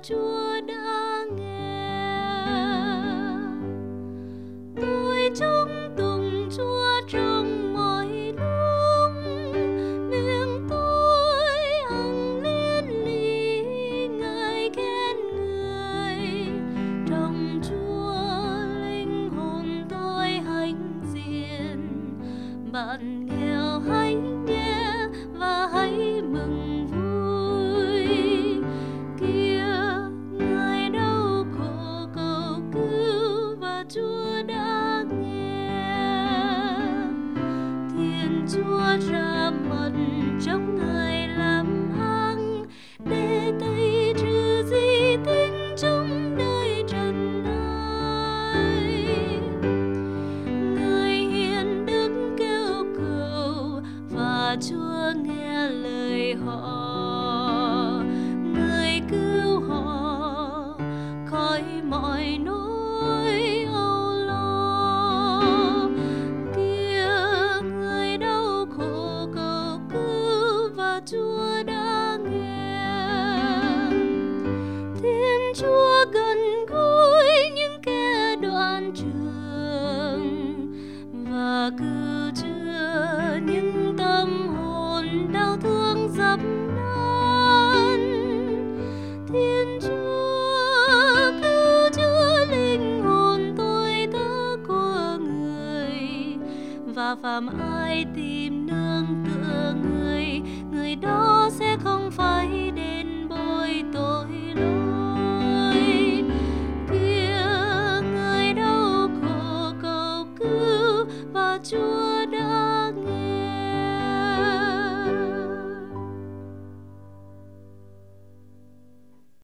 Chúa đã nghe. Tôi trông tùng Chúa trong mọi lúc, miệng tôi hằng liên lý ngợi khen người. Trong Chúa linh hồn tôi hãnh diện. Bạn nghèo hãy nghe và hãy mừng vui. Kia người đau khổ cầu cứu và Chúa đã nghe. Thiên Chúa ra mặt trong ngày làm hăng, để Tây trừ di tinh trong đời trần ai. Người hiền đức kêu cầu và Chúa nghe lời họ. Người cứu họ khỏi mọi nỗi âu lo. Kia người đau khổ cầu cứu và Chúa đã nghe. Thiên Chúa gần gũi những kẻ đoạn trường và cứu chữa những tâm hồn đau thương dập nát. Thiên Chúa cứu chữa linh hồn tôi tớ của người, và phàm ai tìm nương tựa người, người đó sẽ không phải đến bồi tội lỗi. Kia người đau khổ cầu cứu và Chúa